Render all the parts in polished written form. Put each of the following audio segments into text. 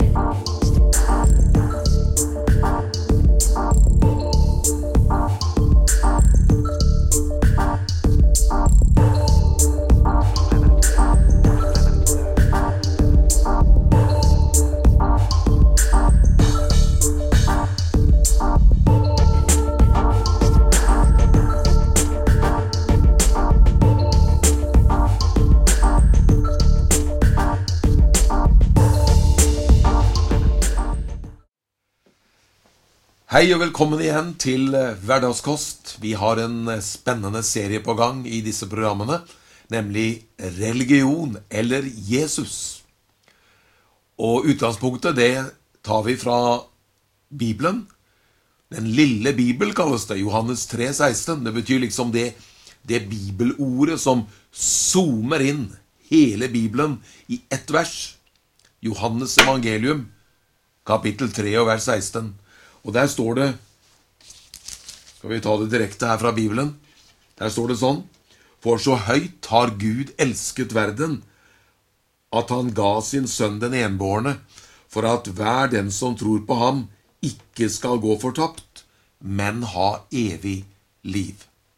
Hei og velkommen igjen til Hverdagskost. Vi har en spennende serie på gang i disse programmene, nemlig religion eller Jesus. Og utgangspunktet det tar vi fra Bibelen. Den lille Bibel kalles det, Johannes 3,16. Det betyr liksom det bibelordet som zoomer inn hele Bibelen i ett vers. Johannes evangelium, kapittel 3 og vers 16. Og der står det, skal vi ta det direkte her fra Bibelen, der står det sånn: For så høyt har Gud elsket verden, at han ga sin sønn den enbårne, for at hver den som tror på ham ikke skal gå fortapt, men ha evig liv.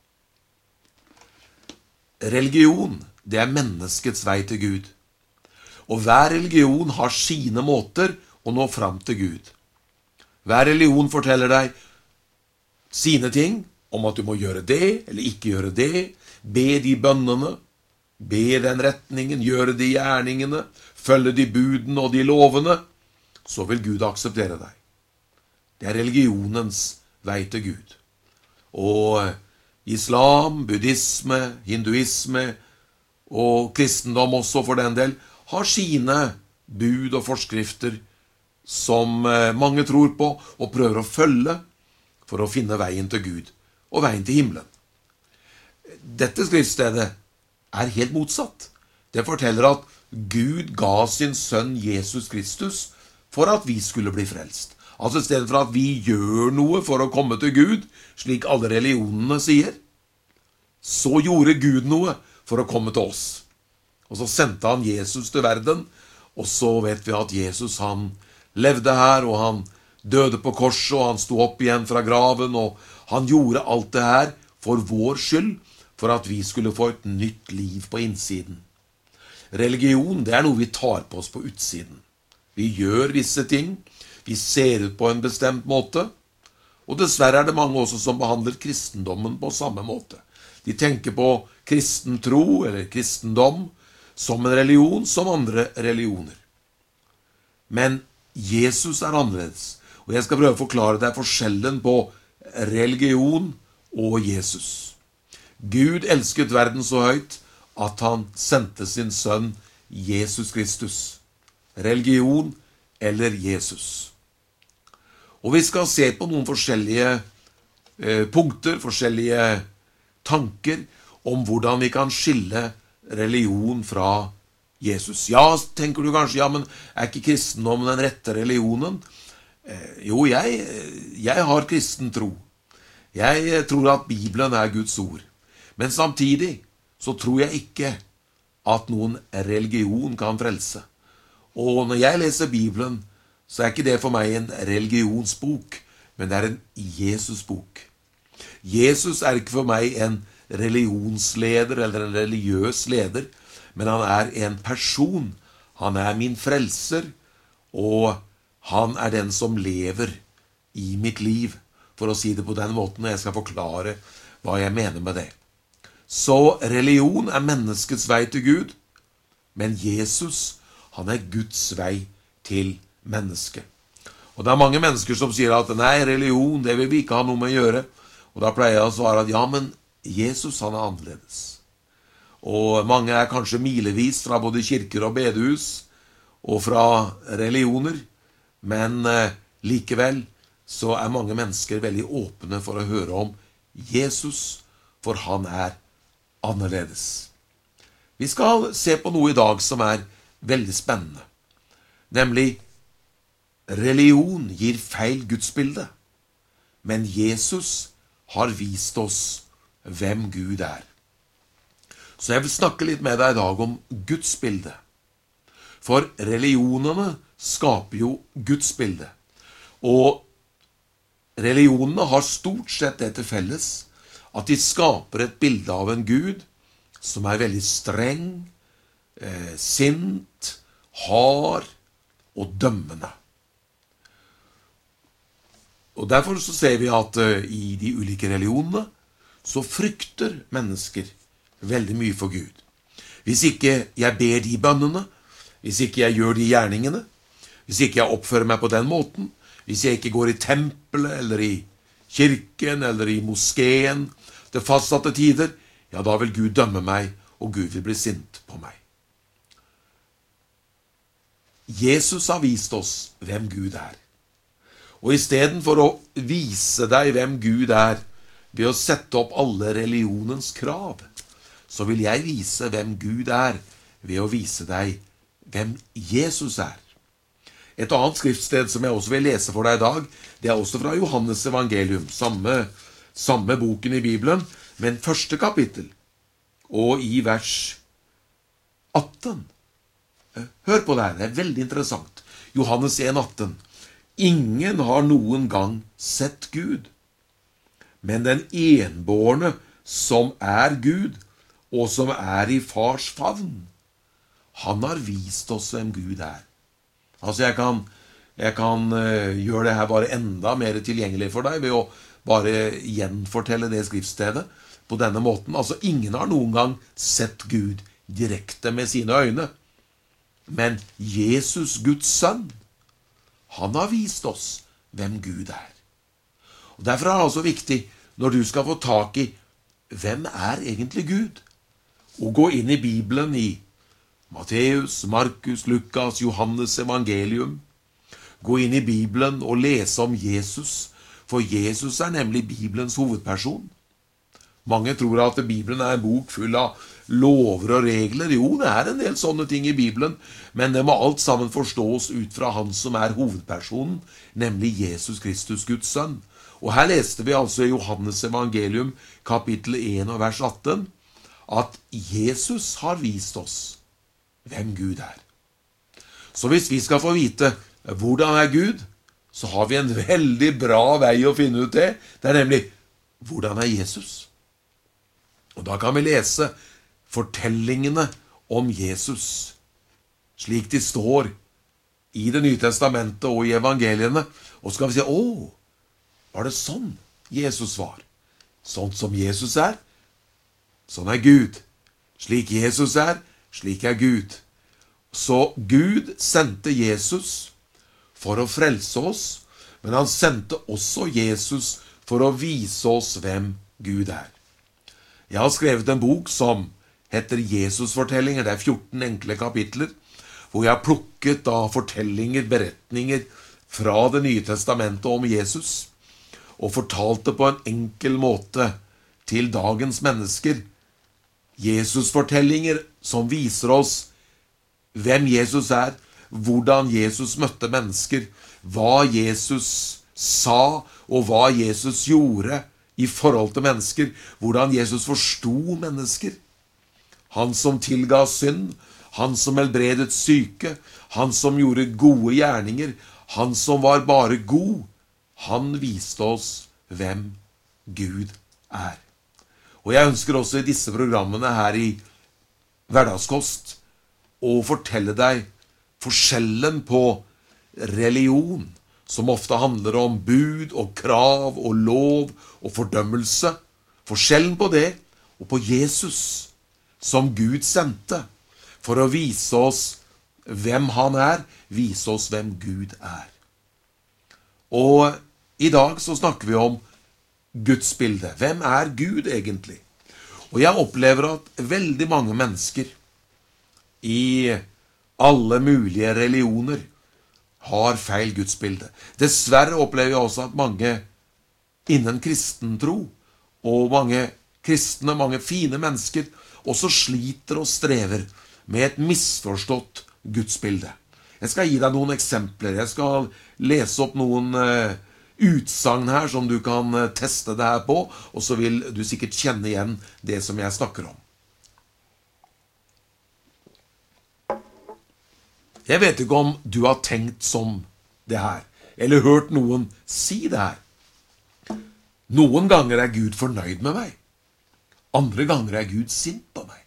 Religion, det er menneskets vei til Gud. Og hver religion har sine måter å nå fram til Gud. Hver religion forteller deg sine ting om at du må gjøre det eller ikke gjøre det, be de bønnene, be den retningen, gjøre de gjerningene, følge de budene og de lovene, så vil Gud akseptere deg. Det er religionens vei til Gud. Og islam, buddhisme, hinduisme og kristendom også for den del har sine bud og forskrifter som mange tror på og prøver å følge for å finne veien til Gud og veien til himmelen. Dette skriftstedet er helt motsatt. Det forteller at Gud ga sin sønn Jesus Kristus for at vi skulle bli frelst. Altså i stedet for at vi gjør noe for å komme til Gud, slik alle religionene sier, så gjorde Gud noe for å komme til oss. Og så sendte han Jesus til verden, og så vet vi at Jesus han levde her, og han døde på korset, og han sto opp igjen fra graven, og han gjorde alt det her for vår skyld, for at vi skulle få et nytt liv på innsiden. Religion, det er noe vi tar på oss på utsiden. Vi gjør visse ting, vi ser ut på en bestemt måte, og dessverre er det mange også som behandler kristendommen på samme måte. De tenker på kristen tro eller kristendom som en religion som andre religioner. Men Jesus er annerledes, og jeg skal prøve å forklare deg forskjellen på religion og Jesus. Gud elsket verden så høyt at han sendte sin sønn Jesus Kristus. Religion eller Jesus. Og vi skal se på noen forskjellige punkter, forskjellige tanker om hvordan vi kan skille religion fra Jesus. Ja, tenker du kanskje, ja, men er ikke kristendommen den rette religionen? Jo, jeg har kristen tro. Jeg tror at Bibelen er Guds ord. Men samtidig så tror jeg ikke at noen religion kan frelse. Og når jeg leser Bibelen, så er ikke det for meg en religionsbok, men det er en Jesusbok. Jesus er ikke for meg en religionsleder eller en religiøs leder, men han er en person. Han er min frelser, og han er den som lever i mitt liv, for å si det på den måten, og jeg skal forklare hva jeg mener med det. Så religion er menneskets vei til Gud, men Jesus, han er Guds vei til mennesket. Og det er mange mennesker som sier at nei, religion, det vil vi ikke ha noe med å gjøre. Og da pleier jeg å svare at ja, men Jesus, han er annerledes. Og mange er kanskje milevis fra både kirker og bedehus og fra religioner, men likevel så er mange mennesker veldig åpne for å høre om Jesus, for han er annerledes. Vi skal se på noe i dag som er veldig spennende, nemlig religion gir feil gudsbilde, men Jesus har vist oss hvem Gud er. Så jeg vil snakke litt med deg i dag om Guds bilde. For religionene skaper jo Guds bilde. Og religionene har stort sett det til felles at de skaper et bilde av en Gud som er veldig streng, sint, hard og dømmende. Og derfor så ser vi at i de ulike religionene så frykter mennesker veldig mye for Gud. Hvis ikke jeg ber de bønnene, hvis ikke jeg gjør de gjerningene, hvis ikke jeg oppfører meg på den måten, hvis jeg ikke går i tempelet, eller i kirken, eller i moskeen, til fastsatte tider, ja, da vil Gud dømme meg, og Gud vil bli sint på meg. Jesus har vist oss hvem Gud er. Og i stedet for å vise deg hvem Gud er, ved å sette opp alle religionens krav, så vil jeg vise hvem Gud er, ved å vise deg hvem Jesus er. Et annet skriftsted som jeg også vil lese for deg i dag, det er også fra Johannes evangelium, samme boken i Bibelen, men første kapittel, og i vers 18. Hør på det her, det er veldig interessant. Johannes 1,18. Ingen har noen gang sett Gud, men den enbårne som er Gud, og som er i fars favn, han har vist oss hvem Gud er. Altså jeg kan gjøre det her bare enda mer tilgjengelig for deg ved å bare gjenfortelle det skriftstedet på denne måten. Altså ingen har noen gang sett Gud direkte med sine øyne, men Jesus, Guds sønn, han har vist oss hvem Gud er. Og derfor er det altså viktig, når du skal få tak i hvem er egentlig Gud, og gå inn i Bibelen i Matteus, Markus, Lukas, Johannes evangelium, gå inn i Bibelen og lese om Jesus, for Jesus er nemlig Bibelens hovedperson. Mange tror at Bibelen er en bok full av lover og regler. Jo, det er en del sånne ting i Bibelen, men det må alt sammen forstås ut fra han som er hovedpersonen, nemlig Jesus Kristus, Guds sønn. Og her leste vi altså i Johannes evangelium, kapittel 1 og vers 18, at Jesus har vist oss hvem Gud er. Så hvis vi skal få vite hvordan er Gud, så har vi en veldig bra vei å finne ut det. Det er nemlig, hvordan er Jesus? Og da kan vi lese fortellingene om Jesus, slik de står i Det nye testamentet og i evangeliene. Og så kan vi si, var det sånn Jesus var? Sånn som Jesus er, sånn er Gud. Slik Jesus er, slik er Gud. Så Gud sendte Jesus for å frelse oss, men han sendte også Jesus for å vise oss hvem Gud er. Jeg har skrevet en bok som heter Jesus-fortellinger. Det er 14 enkle kapitler, hvor jeg har plukket da fortellinger, beretninger fra Det nye testamentet om Jesus, og fortalt det på en enkel måte til dagens mennesker. Jesus-fortellinger som viser oss hvem Jesus er, hvordan Jesus møtte mennesker, hva Jesus sa og hva Jesus gjorde i forhold til mennesker, hvordan Jesus forstod mennesker. Han som tilga synd, han som helbredet syke, han som gjorde gode gjerninger, han som var bare god, han viste oss hvem Gud er. Og jeg ønsker også i disse programmene her i Hverdagskost å fortelle deg forskjellen på religion, som ofte handler om bud og krav og lov og fordømmelse. Forskjellen på det og på Jesus, som Gud sendte for å vise oss hvem han er, vise oss hvem Gud er. Og i dag så snakker vi om Guds bilde. Hvem er Gud egentlig? Og jeg opplever at veldig mange mennesker i alle mulige religioner har feil gudsbilde. Dessverre opplever jeg også at mange innen kristentro, og mange kristne, mange fine mennesker, også sliter og strever med et misforstått gudsbilde. Jeg skal gi deg noen eksempler. Jeg skal lese opp noen utsagn her som du kan teste det her på, og så vil du sikkert kjenne igjen det som jeg snakker om. Jeg vet ikke om du har tenkt som det her, eller hørt noen si det her. Noen ganger er Gud fornøyd med meg. Andre ganger er Gud sint på meg.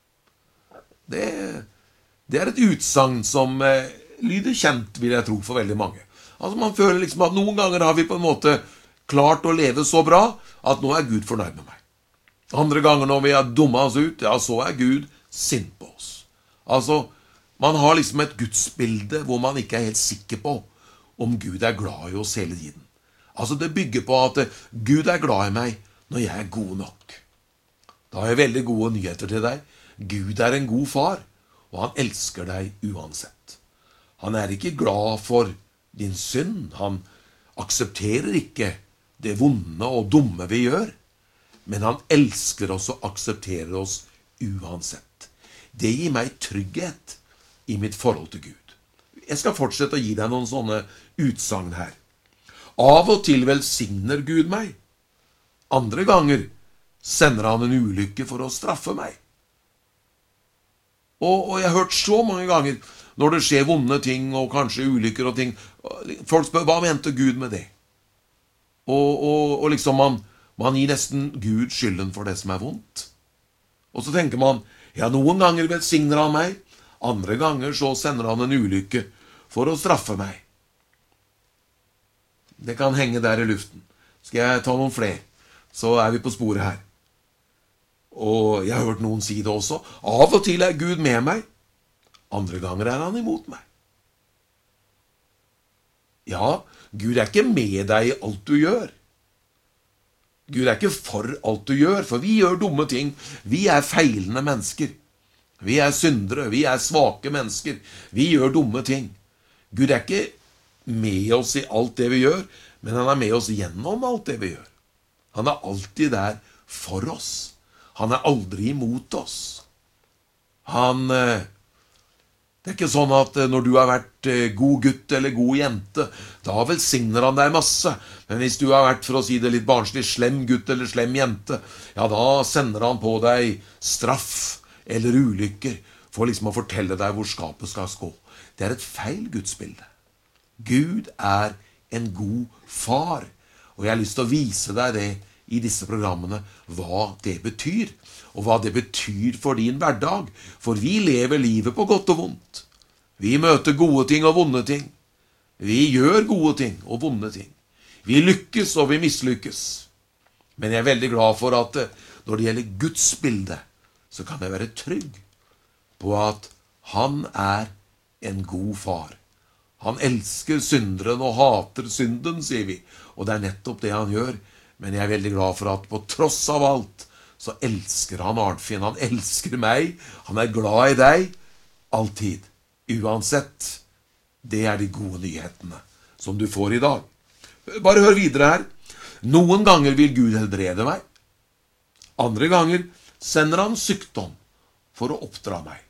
Det er et utsagn som lyder kjent, vil jeg tro, for veldig mange. Altså man føler liksom at noen ganger har vi på en måte klart å leve så bra at nå er Gud fornøyd med meg. Andre ganger når vi har dummet oss ut, ja, så er Gud sint på oss. Altså, man har liksom et gudsbilde hvor man ikke er helt sikker på om Gud er glad i oss hele tiden. Altså, det bygger på at Gud er glad i meg når jeg er god nok. Da har jeg veldig gode nyheter til deg. Gud er en god far, og han elsker deg uansett. Han er ikke glad for din synd. Han aksepterer ikke det vonde og dumme vi gjør, men han elsker oss og aksepterer oss uansett. Det gir meg trygghet i mitt forhold til Gud. Jeg skal fortsette å gi deg noen sånne utsagn her. Av og til velsigner Gud meg. Andre ganger sender han en ulykke for å straffe meg. Og jeg har hørt så mange ganger, når det skjer vonde ting, og kanskje ulykker og ting, folk spør, hva mente Gud med det? Og liksom man gir nesten Gud skylden for det som er vondt. Og så tenker man, ja, noen ganger velsigner han meg, andre ganger så sender han en ulykke for å straffe meg. Det kan henge der i luften. Skal jeg ta noen flere, så er vi på sporet her. Og jeg har hørt noen si det også. Av og til er Gud med meg, andre ganger er han imot meg. Ja, Gud er ikke med deg i alt du gjør. Gud er ikke for alt du gjør, for vi gjør dumme ting. Vi er feilende mennesker. Vi er syndere, vi er svake mennesker. Vi gjør dumme ting. Gud er ikke med oss i alt det vi gjør, men han er med oss gjennom alt det vi gjør. Han er alltid der for oss. Han er aldri imot oss. Det er ikke sånn at når du har vært god gutt eller god jente, da velsigner han deg masse. Men hvis du har vært, for å si det litt barnslig, slem gutt eller slem jente, ja, da sender han på deg straff eller ulykker for liksom å fortelle deg hvor skapet skal stå. Det er et feil gudsbilde. Gud er en god far, og jeg har lyst til å vise deg det i disse programmene, hva det betyr, og hva det betyr for din hverdag, for vi lever livet på godt og vondt. Vi møter gode ting og vonde ting. Vi gjør gode ting og vonde ting. Vi lykkes og vi mislykkes. Men jeg er veldig glad for at når det gjelder Guds bilde, så kan jeg være trygg på at han er en god far. Han elsker synderen og hater synden, sier vi, og det er nettopp det han gjør. Men jeg er veldig glad for at på tross av alt, så elsker han Arnfinn. Han elsker meg. Han er glad i deg. Alltid. Uansett. Det er de gode nyhetene som du får i dag. Bare hør videre her. Noen ganger vil Gud helbrede meg. Andre ganger sender han sykdom for å oppdra meg.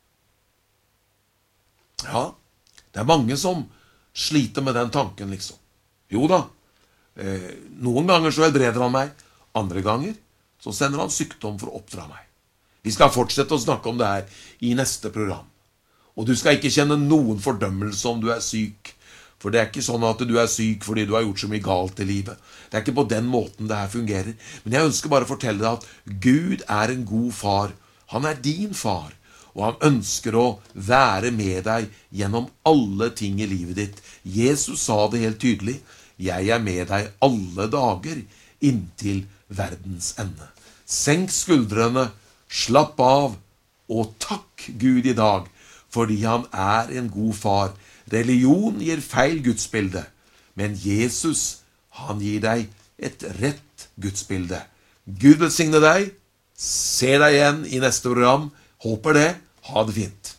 Ja, det er mange som sliter med den tanken, liksom. Jo da. Noen ganger så helbreder han meg, andre ganger så sender han sykdom for å oppdra meg. Vi skal fortsette å snakke om det her i neste program. Og du skal ikke kjenne noen fordømmelse om du er syk, for det er ikke sånn at du er syk fordi du har gjort så mye galt i livet. Det er ikke på den måten det her fungerer. Men jeg ønsker bare å fortelle deg at Gud er en god far. Han er din far, og han ønsker å være med deg gjennom alle ting i livet ditt. Jesus sa det helt tydelig: jeg er med deg alle dager inntil verdens ende. Senk skuldrene, slapp av, og takk Gud i dag, fordi han er en god far. Religion gir feil gudsbilde, men Jesus, han gir deg et rett gudsbilde. Gud velsigne deg. Se deg igjen i neste program. Håper det. Ha det fint.